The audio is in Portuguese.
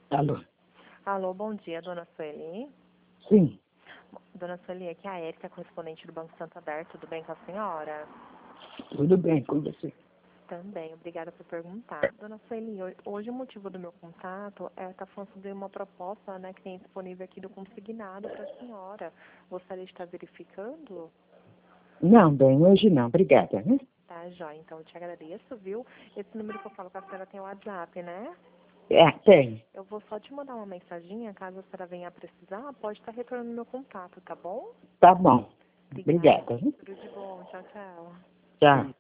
Alô? Alô, bom dia, dona Sueli. Sim, Dona Sueli, aqui é a Érica, correspondente do Banco Santander. Tudo bem com a senhora? tudo bem com você. Também, obrigada por perguntar. Dona Sueli, hoje o motivo do meu contato é estar falando sobre uma proposta, né, que tem disponível aqui do consignado para a senhora. Gostaria de estar verificando? Não, bem, hoje não, obrigada, né? Tá, joia. Então, eu te agradeço, viu? Esse número que eu falo com a senhora tem o WhatsApp, né? Tem. Eu vou só te mandar uma mensaginha, caso a senhora venha a precisar, pode estar retornando meu contato, tá bom? Tá bom. Obrigada. Obrigada, né? Tudo de bom. Tchau, tchau. Tchau.